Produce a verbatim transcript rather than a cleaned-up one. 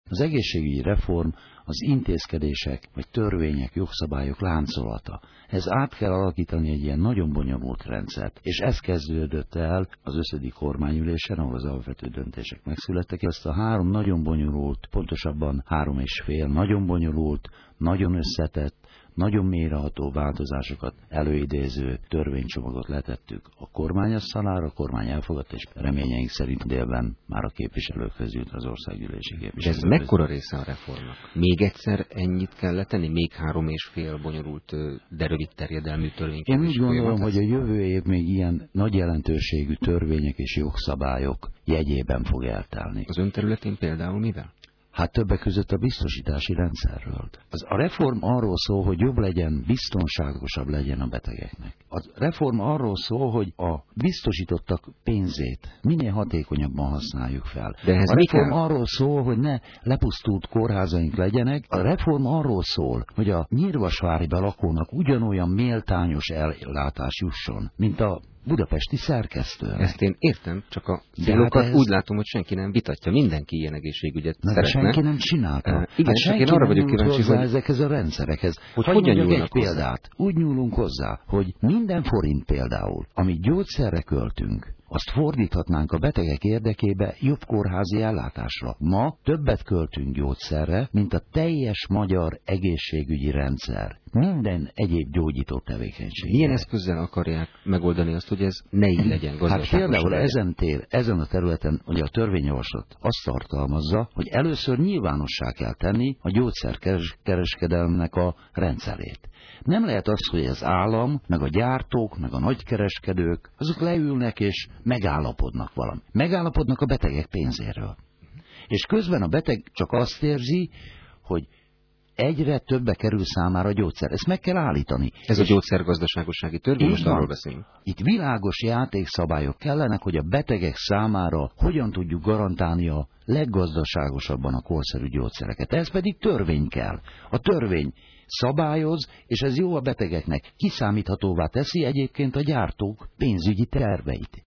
Az egészségügyi reform az intézkedések, vagy törvények, jogszabályok láncolata. Ez át kell alakítani egy ilyen nagyon bonyolult rendszert. És ez kezdődött el az összödi kormányülésen, ahol az alapvető döntések megszülettek. Ezt a három nagyon bonyolult, pontosabban három és fél nagyon bonyolult, nagyon összetett, nagyon mélyreható változásokat előidéző törvénycsomagot letettük a kormányasztalára, a kormány elfogadta, és reményeink szerint délben már a képviselőkhöz jut, az országgyűlési képviselőkhöz. De ez mekkora része a reformnak? Még egyszer ennyit kell letenni? Még három és fél bonyolult, de rövid terjedelmű törvény? Én úgy gondolom, hogy a jövő év még ilyen nagy jelentőségű törvények és jogszabályok jegyében fog eltelni. Az ön területén például mivel? Hát többek között a biztosítási rendszerről. Az, a reform arról szól, hogy jobb legyen, biztonságosabb legyen a betegeknek. A reform arról szól, hogy a biztosítottak pénzét minél hatékonyabban használjuk fel. De ez a reform kell? arról szól, hogy ne lepusztult kórházaink legyenek. A reform arról szól, hogy a Nyírvasvári lakónak ugyanolyan méltányos ellátás jusson, mint a budapesti szerkesztő. Ezt én értem, csak a célokat hát ez... úgy látom, hogy senki nem vitatja. Mindenki ilyen egészségügyet Na, szeretne. Senki nem csinálta. Uh, igen, hát csak én arra vagyok kíváncsi, hogy... ezekhez a rendszerekhez. Hogy hogyan nyúlnak egy példát. Úgy nyúlunk hozzá, hogy minden forint például, amit gyógyszerre költünk, azt fordíthatnánk a betegek érdekébe jobb kórházi ellátásra. Ma többet költünk gyógyszerre, mint a teljes magyar egészségügyi rendszer. Minden egyéb gyógyító tevékenység. Milyen eszközzel akarják megoldani azt, hogy ez ne így legyen gazdaságos? Hát például ezen, tér, ezen a területen, ugye a törvényjavaslat azt tartalmazza, hogy először nyilvánossá kell tenni a gyógyszerkereskedelmnek a rendszerét. Nem lehet az, hogy az állam, meg a gyártók, meg a nagykereskedők, azok leülnek és megállapodnak valami. Megállapodnak a betegek pénzéről. És közben a beteg csak azt érzi, hogy egyre többe kerül számára a gyógyszer. Ezt meg kell állítani. Ez a gyógyszergazdaságossági törvény, most arról beszélünk. Itt világos játékszabályok kellenek, hogy a betegek számára hogyan tudjuk garantálni a leggazdaságosabban a korszerű gyógyszereket. Ez pedig törvény kell. A törvény szabályoz, és ez jó a betegeknek. Kiszámíthatóvá teszi egyébként a gyártók pénzügyi terveit.